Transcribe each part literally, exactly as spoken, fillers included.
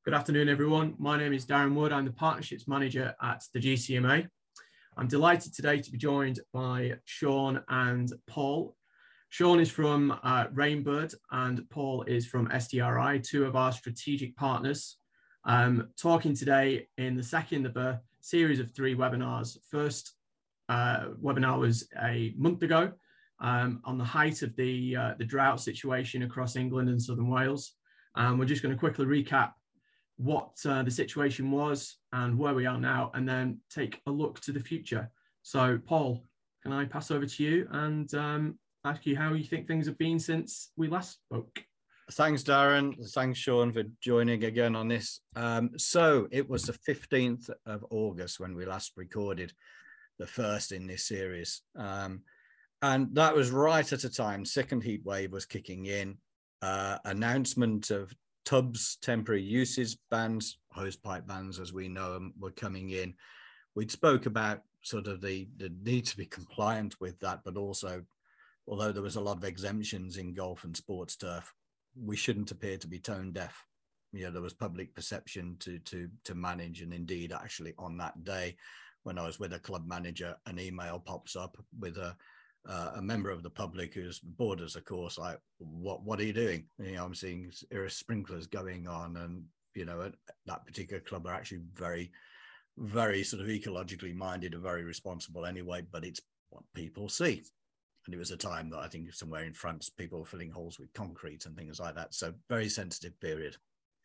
Good afternoon, everyone. My name is Darren Wood. I'm the Partnerships Manager at the G C M A. I'm delighted today to be joined by Sean and Paul. Sean is from uh, Rainbird and Paul is from S D R I, two of our strategic partners. Um, talking today in the second of a series of three webinars. First uh, webinar was a month ago um, on the height of the, uh, the drought situation across England and Southern Wales. Um, we're just going to quickly recap what uh, the situation was and where we are now, and then take a look to the future. So, Paul, can I pass over to you and um, ask you how you think things have been since we last spoke? Thanks, Darren. Thanks, Sean, for joining again on this. Um, so it was the fifteenth of August when we last recorded the first in this series. Um, and that was right at a time second heat wave was kicking in, uh, announcement of tubs, temporary usage bans, hosepipe bans, as we know them, were coming in. We'd spoke about sort of the, the need to be compliant with that, but also, although there was a lot of exemptions in golf and sports turf, we shouldn't appear to be tone deaf. You know, there was public perception to to to manage, and indeed, actually, on that day, when I was with a club manager, an email pops up with a Uh, a member of the public who's borders, of course, like, what what are you doing? You know, I'm seeing sprinklers going on, and you know, at that particular club are actually very, very sort of ecologically minded and very responsible anyway. But it's what people see, and it was a time that I think somewhere in France, people were filling holes with concrete and things like that. So very sensitive period.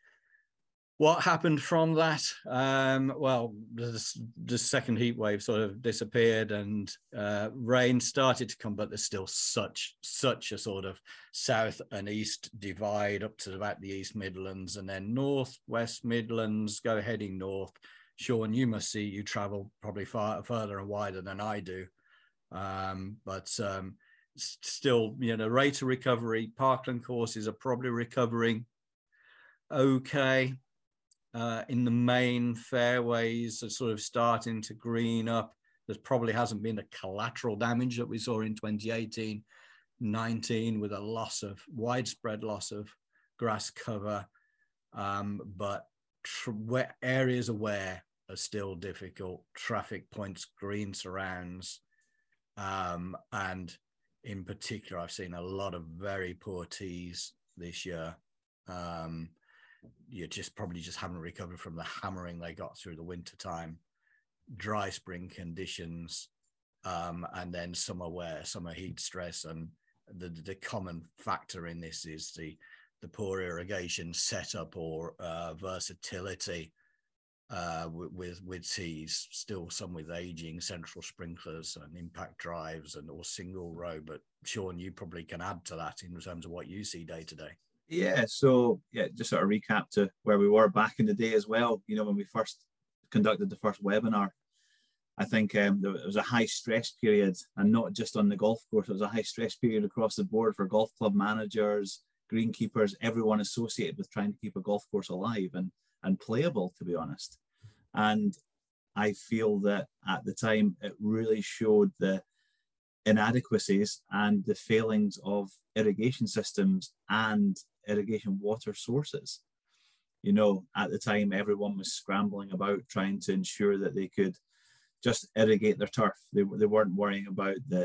What happened from that? Um, well, the, the second heat wave sort of disappeared, and uh, rain started to come, but there's still such such a sort of south and east divide up to about the East Midlands, and then north, West Midlands, go heading north. Sean, you must see, you travel probably far further and wider than I do, um, but um, still, you know, rate of recovery. Parkland courses are probably recovering okay. Uh, in the main, fairways are sort of starting to green up. There probably hasn't been the collateral damage that we saw in twenty eighteen nineteen with a loss of widespread loss of grass cover. Um, but where areas of wear are still difficult, traffic points, green surrounds. Um, and in particular, I've seen a lot of very poor tees this year. Um, you just probably just haven't recovered from the hammering they got through the winter time, dry spring conditions, um, and then summer wear, summer heat stress. And the, the common factor in this is the, the poor irrigation setup or uh, versatility uh, with, with, with tees, still some with aging central sprinklers and impact drives and or single row. But Sean, you probably can add to that in terms of what you see day to day. Yeah, so yeah, just sort of recap to where we were back in the day as well. You know, when we first conducted the first webinar, I think um, there was a high stress period, and not just on the golf course. It was a high stress period across the board for golf club managers, greenkeepers, everyone associated with trying to keep a golf course alive and, and playable, to be honest. And I feel that at the time, it really showed the inadequacies and the failings of irrigation systems and irrigation water sources. You know, at the time, everyone was scrambling about trying to ensure that they could just irrigate their turf. They, they weren't worrying about the,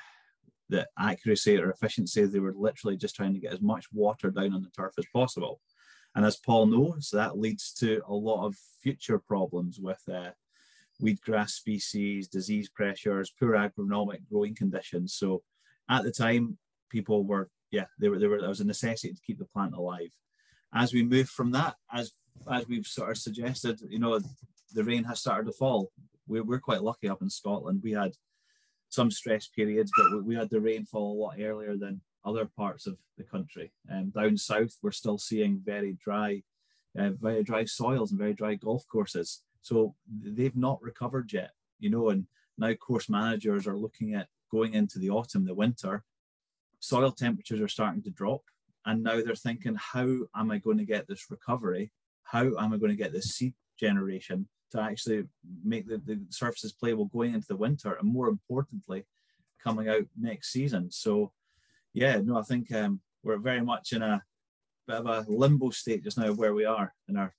the accuracy or efficiency. They were literally just trying to get as much water down on the turf as possible. And as Paul knows, that leads to a lot of future problems with uh, weedgrass species, disease pressures, poor agronomic growing conditions. So at the time, people were, yeah, they were, they were, there was a necessity to keep the plant alive. As we move from that, as as we've sort of suggested, you know, the rain has started to fall. We're, we're quite lucky up in Scotland. We had some stress periods, but we, we had the rainfall a lot earlier than other parts of the country. And down south, we're still seeing very dry, uh, very dry soils and very dry golf courses. So they've not recovered yet, you know, and now course managers are looking at going into the autumn, the winter. Soil temperatures are starting to drop. And now they're thinking, how am I going to get this recovery? How am I going to get this seed generation to actually make the, the surfaces playable going into the winter? And more importantly, coming out next season. So, yeah, no, I think um, we're very much in a bit of a limbo state just now of where we are in our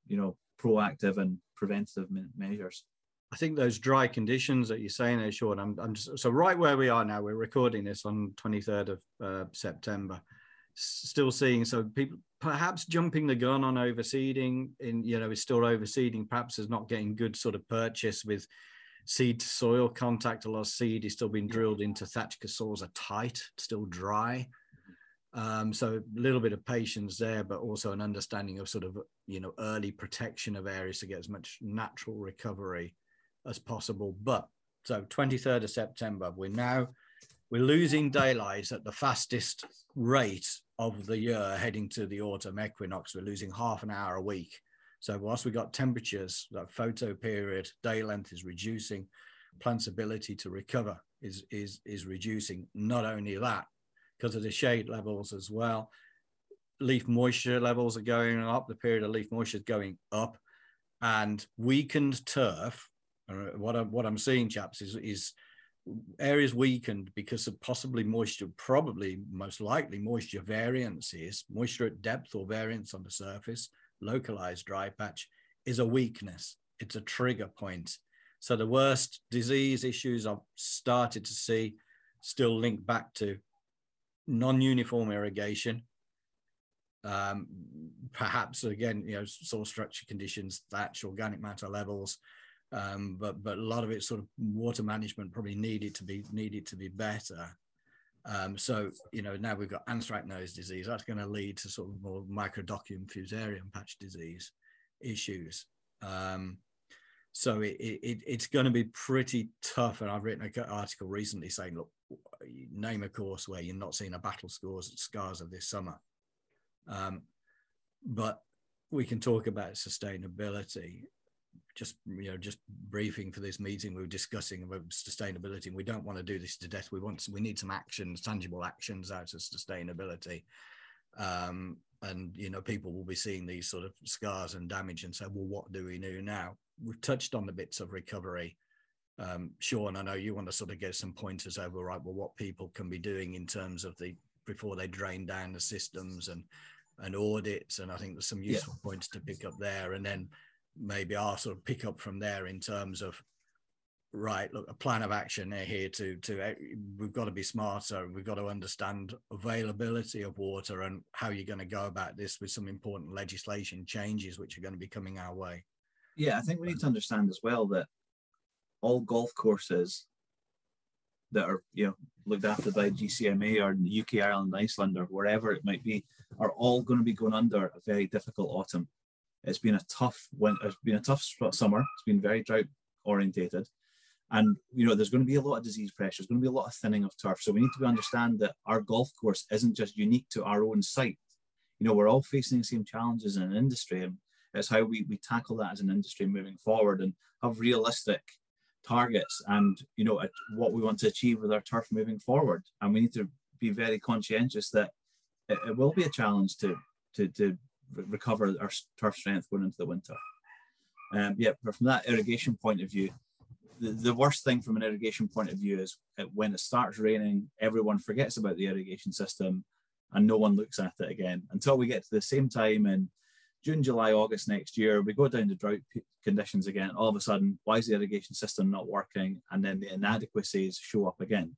you know, proactive and preventative measures. I think those dry conditions that you're saying there, Sean, I'm, I'm just, so right where we are now, we're recording this on twenty-third of uh, September, still seeing, so people perhaps jumping the gun on overseeding in, you know, is still overseeding, perhaps is not getting good sort of purchase with seed to soil contact. A lot of seed is still being drilled into thatch because soils are tight, still dry. Um, so a little bit of patience there, but also an understanding of sort of, you know, early protection of areas to get as much natural recovery as possible. But so twenty-third of September, we're now, we're losing daylight at the fastest rate of the year heading to the autumn equinox. We're losing half an hour a week. So whilst we got temperatures, that photo period, day length is reducing, plant's ability to recover is, is, is reducing. Not only that, because of the shade levels as well, leaf moisture levels are going up, the period of leaf moisture is going up, and weakened turf, what I'm, what I'm seeing, chaps, is, is areas weakened because of possibly moisture, probably most likely moisture variances, moisture at depth or variance on the surface, localized dry patch, is a weakness. It's a trigger point. So the worst disease issues I've started to see still link back to non-uniform irrigation, um, perhaps again, you know, soil structure conditions, thatch, organic matter levels, um, but but a lot of it sort of water management probably needed to be needed to be better. Um, so you know, now we've got anthracnose disease. That's going to lead to sort of more Microdochium fusarium patch disease issues. Um, so it, it it's going to be pretty tough. And I've written an article recently saying, look, name a course where you're not seeing a battle scars scars of this summer. Um, but we can talk about sustainability. Just, you know, just briefing for this meeting, we were discussing about sustainability, and we don't want to do this to death. We want, we need some actions, tangible actions out of sustainability. Um, and, you know, people will be seeing these sort of scars and damage and say, well, what do we do now? We've touched on the bits of recovery. Um, Sean, I know you want to sort of get some pointers over, right, well, what people can be doing in terms of the, before they drain down the systems and, and audits. And I think there's some useful yeah. points to pick up there. And then maybe I'll sort of pick up from there in terms of, right, look, a plan of action here to, to we've got to be smarter. We've got to understand availability of water and how you're going to go about this with some important legislation changes, which are going to be coming our way. Yeah, I think we need to understand as well that all golf courses that are, you know, looked after by G C M A or the U K, Ireland, Iceland, or wherever it might be, are all going to be going under a very difficult autumn. It's been a tough winter. It's been a tough summer. It's been very drought orientated, and you know there's going to be a lot of disease pressure. There's going to be a lot of thinning of turf. So we need to understand that our golf course isn't just unique to our own site. You know, we're all facing the same challenges in an industry, and it's how we we tackle that as an industry moving forward and have realistic targets and, you know, what we want to achieve with our turf moving forward. And we need to be very conscientious that it, it will be a challenge to to to recover our turf strength going into the winter. Um, yeah, but from that irrigation point of view, the, the worst thing from an irrigation point of view is when it starts raining, everyone forgets about the irrigation system and no one looks at it again until we get to the same time in June, July, August next year. We go down to drought conditions again. All of a sudden, why is the irrigation system not working? And then the inadequacies show up again.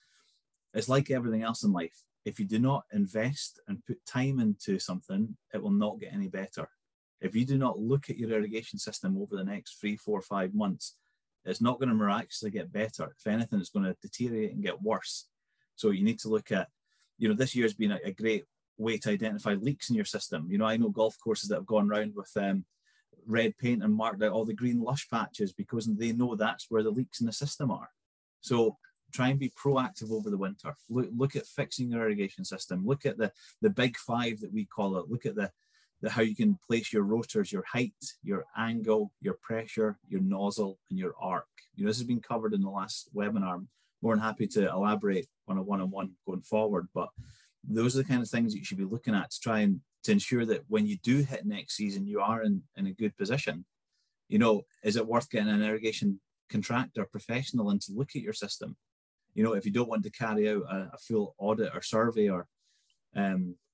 It's like everything else in life. If you do not invest and put time into something, it will not get any better. If you do not look at your irrigation system over the next three, four, five months, it's not going to miraculously get better. If anything, it's going to deteriorate and get worse. So you need to look at, you know, this year's been a, a great way to identify leaks in your system. You know, I know golf courses that have gone around with um, red paint and marked out all the green lush patches because they know that's where the leaks in the system are. So try and be proactive over the winter. Look, look at fixing your irrigation system. Look at the, the big five that we call it. Look at the, the how you can place your rotors, your height, your angle, your pressure, your nozzle, and your arc. You know, this has been covered in the last webinar. I'm more than happy to elaborate on a one-on-one going forward, but those are the kind of things that you should be looking at to try and to ensure that when you do hit next season, you are in, in a good position. You know, is it worth getting an irrigation contractor professional in to look at your system? You know, if you don't want to carry out a, a full audit or survey or, um,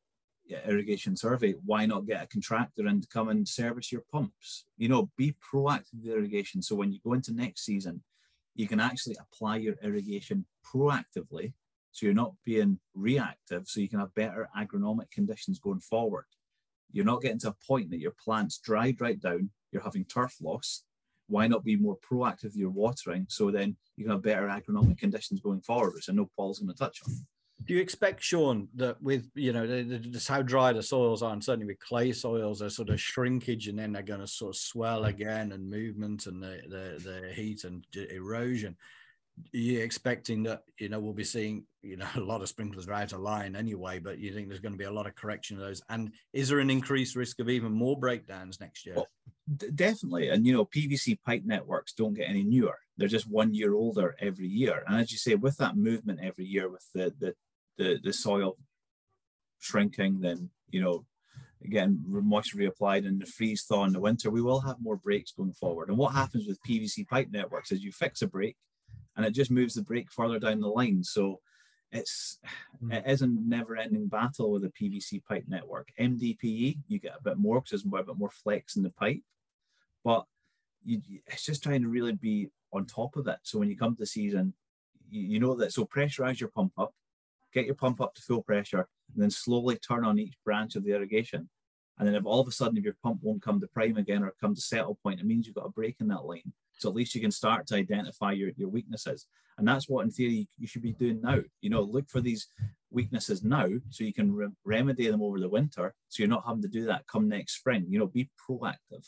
irrigation survey, why not get a contractor in to come and service your pumps? You know, be proactive with irrigation. So when you go into next season, you can actually apply your irrigation proactively. So you're not being reactive, so you can have better agronomic conditions going forward. You're not getting to a point that your plant's dried right down, you're having turf loss. Why not be more proactive with your watering, so then you can have better agronomic conditions going forward, which I know Paul's going to touch on. Do you expect, Sean, that with, you know, the, the, just how dry the soils are, and certainly with clay soils, there's sort of shrinkage, and then they're going to sort of swell again, and movement and the, the, the heat and erosion? Are you expecting that, you know, we'll be seeing, you know, a lot of sprinklers are out of line anyway, but you think there's going to be a lot of correction of those? And is there an increased risk of even more breakdowns next year? Well, d- definitely. And, you know, P V C pipe networks don't get any newer. They're just one year older every year. And as you say, with that movement every year, with the, the, the, the soil shrinking, then, you know, again, moisture reapplied and the freeze thaw in the winter, we will have more breaks going forward. And what happens with P V C pipe networks is you fix a break, and it just moves the break further down the line. So it's mm. it is a never-ending battle with a P V C pipe network. M D P E, you get a bit more because there's a bit more flex in the pipe, but you, it's just trying to really be on top of it. So when you come to the season, you, you know that. So pressurize your pump up, get your pump up to full pressure, and then slowly turn on each branch of the irrigation. And then if all of a sudden if your pump won't come to prime again or come to settle point, it means you've got a break in that line. So at least you can start to identify your, your weaknesses. And that's what, in theory, you should be doing now. You know, look for these weaknesses now so you can re- remedy them over the winter, so you're not having to do that come next spring. You know, be proactive.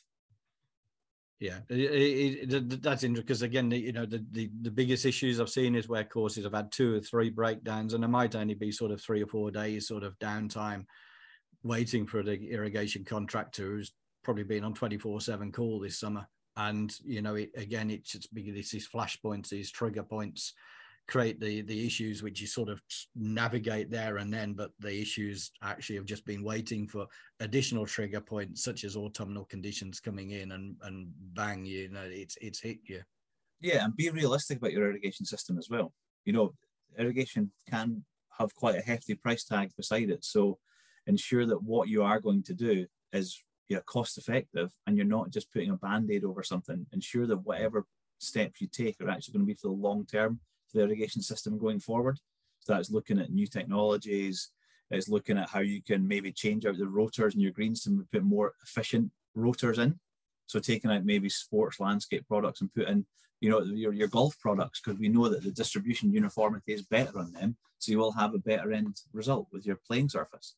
Yeah, it, it, it, that's interesting, because again, the, you know, the, the, the biggest issues I've seen is where courses have had two or three breakdowns, and there might only be sort of three or four days sort of downtime waiting for the irrigation contractor who's probably been on twenty-four seven call this summer. And, you know, it, again, it's just because these flashpoints, these trigger points create the, the issues which you sort of navigate there and then, but the issues actually have just been waiting for additional trigger points, such as autumnal conditions coming in, and, and bang, you know, it's, it's hit you. Yeah, and be realistic about your irrigation system as well. You know, irrigation can have quite a hefty price tag beside it. So ensure that what you are going to do is, yeah, cost effective, and you're not just putting a band-aid over something. Ensure that whatever steps you take are actually going to be for the long term for the irrigation system going forward. So that's looking at new technologies, it's looking at how you can maybe change out the rotors in your greens to put more efficient rotors in. So taking out maybe sports landscape products and put in, you know, your, your golf products, because we know that the distribution uniformity is better on them. So you will have a better end result with your playing surface.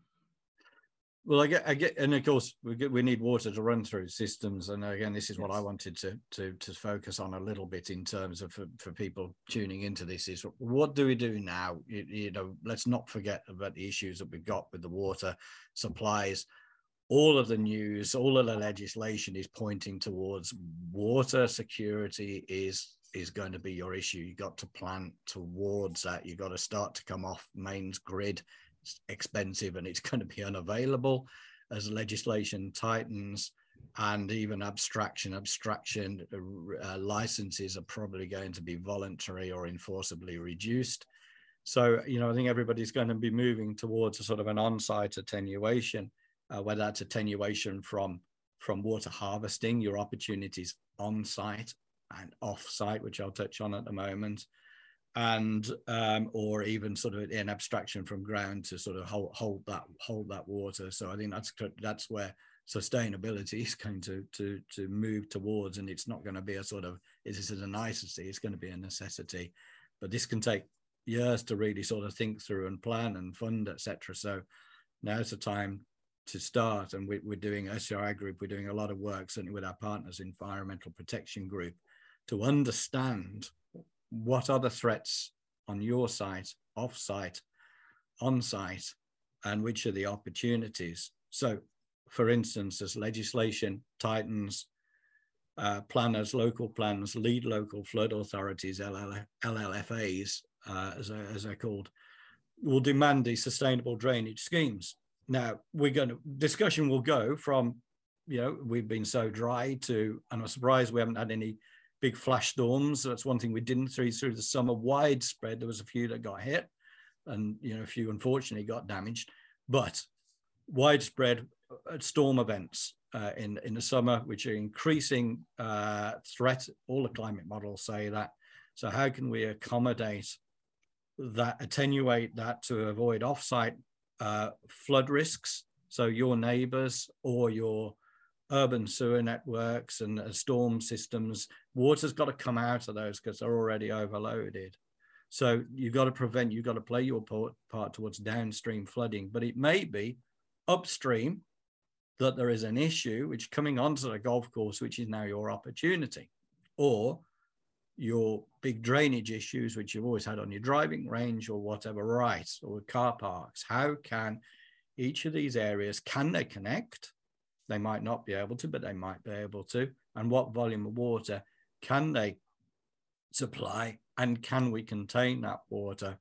Well, I get, I get, and of course we get, we need water to run through systems, and again, this is what yes. I wanted to to to focus on a little bit in terms of for, for people tuning into this is what do we do now? You, you know, let's not forget about the issues that we've got with the water supplies. All of the news, all of the legislation is pointing towards water security is is going to be your issue. You got to plan towards that. You got to start to come off mains grid. It's expensive and it's going to be unavailable as legislation tightens, and even abstraction abstraction uh, licenses are probably going to be voluntary or enforceably reduced. So, you know, I think everybody's going to be moving towards a sort of an on-site attenuation, uh, whether that's attenuation from from water harvesting, your opportunities on-site and off-site, which I'll touch on at the moment, and um, or even sort of an abstraction from ground to sort of hold, hold that hold that water. So I think that's that's where sustainability is going to to to move towards, and it's not going to be a sort of is this a nicety? It's going to be a necessity, but this can take years to really sort of think through and plan and fund, et cetera. So now's the time to start, and we, we're doing S C R I Group. We're doing a lot of work, certainly with our partners, Environmental Protection Group, to understand what are the threats on your site, off-site, on-site, and which are the opportunities. So, for instance, as legislation tightens, uh, planners, local planners, lead local flood authorities, L L F As, uh, as, as they're called, will demand these sustainable drainage schemes. Now, we're going to, discussion will go from, you know, we've been so dry to, and I'm surprised we haven't had any big flash storms. That's one thing we didn't through through the summer. Widespread, there was a few that got hit, and you know, a few unfortunately got damaged. But widespread storm events uh, in, in the summer, which are increasing uh, threat. All the climate models say that. So how can we accommodate that, attenuate that to avoid off-site uh, flood risks? So your neighbors or your urban sewer networks and uh, storm systems, water's got to come out of those because they're already overloaded. So you've got to prevent, you've got to play your part, part towards downstream flooding, but it may be upstream that there is an issue which coming onto the golf course, which is now your opportunity, or your big drainage issues, which you've always had on your driving range or whatever, right, or car parks. How can each of these areas, can they connect? They might not be able to, but they might be able to. And what volume of water can they supply? And can we contain that water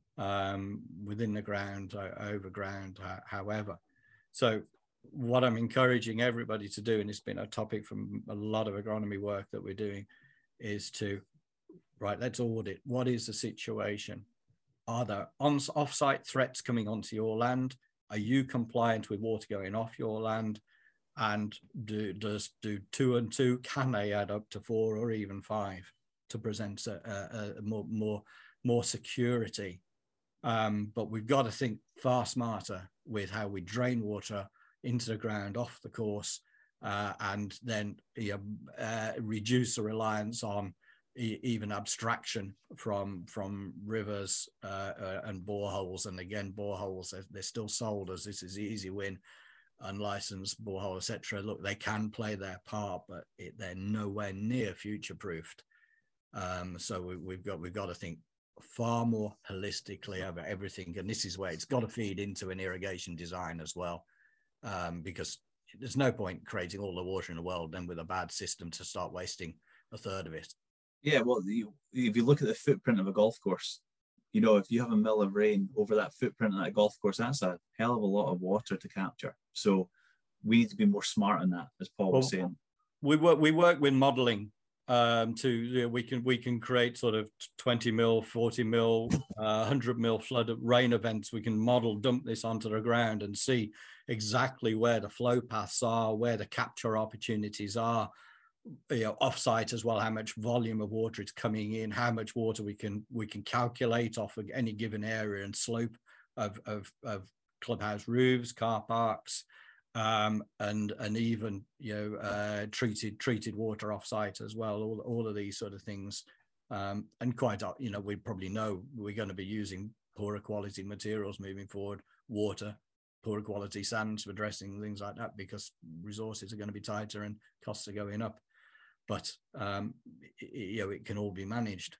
um, within the ground, uh, overground, uh, however? So what I'm encouraging everybody to do, and it's been a topic from a lot of agronomy work that we're doing, is to, right, let's audit. What is the situation? Are there on, off-site threats coming onto your land? Are you compliant with water going off your land? And do, does do two and two, can they add up to four or even five to present a, a, a more, more, more security? Um, but we've got to think far smarter with how we drain water into the ground off the course, uh, and then you know, uh, reduce the reliance on e even abstraction from from rivers uh, uh, and boreholes. And again, boreholes, they're, they're still sold as this is easy win, unlicensed borehole, et cetera. Look, they can play their part, but it, they're nowhere near future-proofed. Um, so we, we've got we've got to think far more holistically over everything, and this is where it's got to feed into an irrigation design as well, um, because there's no point creating all the water in the world then with a bad system to start wasting a third of it. Yeah, well, you, if you look at the footprint of a golf course, you know, if you have a mill of rain over that footprint of that golf course, that's a hell of a lot of water to capture. So we need to be more smart on that, as Paul well, was saying. We work we work with modelling um, to you know, we can we can create sort of twenty mil, forty mil, uh, one hundred mil flood rain events. We can model, dump this onto the ground and see exactly where the flow paths are, where the capture opportunities are. You know, offsite as well, how much volume of water it's coming in, how much water we can we can calculate off of any given area and slope of of, of clubhouse roofs, car parks, um, and and even you know uh, treated treated water offsite as well. All all of these sort of things, um, and quite you know we probably know we're going to be using poorer quality materials moving forward, water, poorer quality sands for dressing, things like that, because resources are going to be tighter and costs are going up. But um, it, you know, it can all be managed.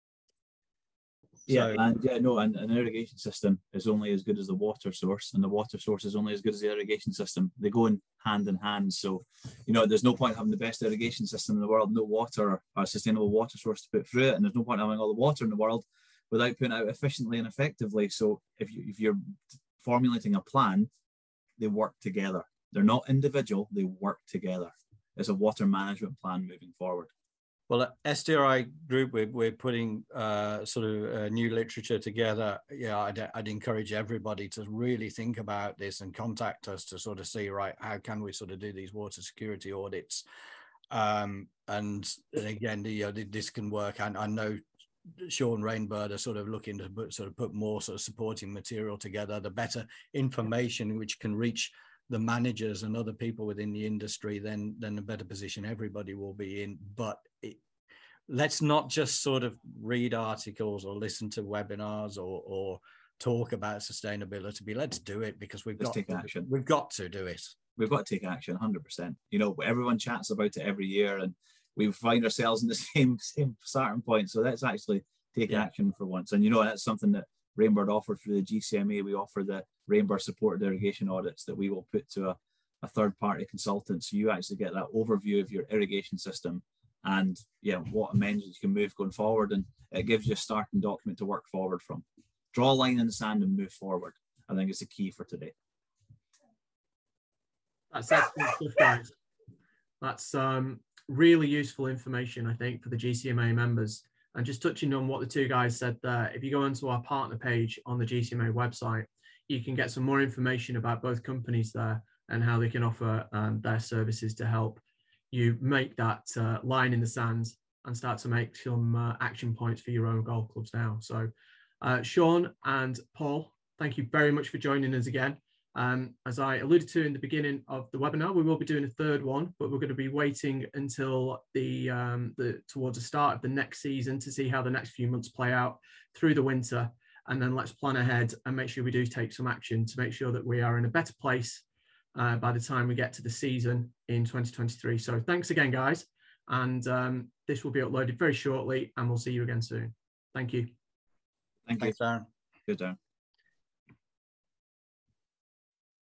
Yeah, so, and yeah, no, and an irrigation system is only as good as the water source, and the water source is only as good as the irrigation system. They go in hand in hand. So, you know, there's no point having the best irrigation system in the world, no water or a sustainable water source to put through it, and there's no point having all the water in the world without putting it out efficiently and effectively. So, if you if you're formulating a plan, they work together. They're not individual; they work together. As a water management plan moving forward. Well, at S D R I Group, we're, we're putting uh, sort of uh, new literature together. Yeah, I'd, I'd encourage everybody to really think about this and contact us to sort of see, right, how can we sort of do these water security audits? Um, and, and again, the, you know, this can work. And I know Sean Rainbird are sort of looking to put, sort of put more sort of supporting material together, the better information which can reach the managers and other people within the industry, then then a better position everybody will be in. But it, let's not just sort of read articles or listen to webinars or, or talk about sustainability. Let's do it, because we've let's got take to, action. We've got to do it. We've got to take action, one hundred percent. You know, everyone chats about it every year, and we find ourselves in the same same starting point. So let's actually take yeah. action for once. And you know, that's something that Rainbird offered through the G C M A. We offer the Rainbird supported irrigation audits that we will put to a, a third party consultant. So you actually get that overview of your irrigation system and yeah, what amendments you can move going forward. And it gives you a starting document to work forward from. Draw a line in the sand and move forward. I think it's the key for today. That's excellent stuff, guys. That's um, really useful information, I think, for the G C M A members. And just touching on what the two guys said there, if you go onto our partner page on the G C M A website, you can get some more information about both companies there and how they can offer um, their services to help you make that uh, line in the sand and start to make some uh, action points for your own golf clubs now. So uh, Sean and Paul, thank you very much for joining us again. Um, as I alluded to in the beginning of the webinar, we will be doing a third one, but we're going to be waiting until the, um, the towards the start of the next season to see how the next few months play out through the winter. And then let's plan ahead and make sure we do take some action to make sure that we are in a better place uh, by the time we get to the season in twenty twenty-three. So thanks again, guys. And um, this will be uploaded very shortly, and we'll see you again soon. Thank you. Thank you. Thanks, Darren. Good, Darren.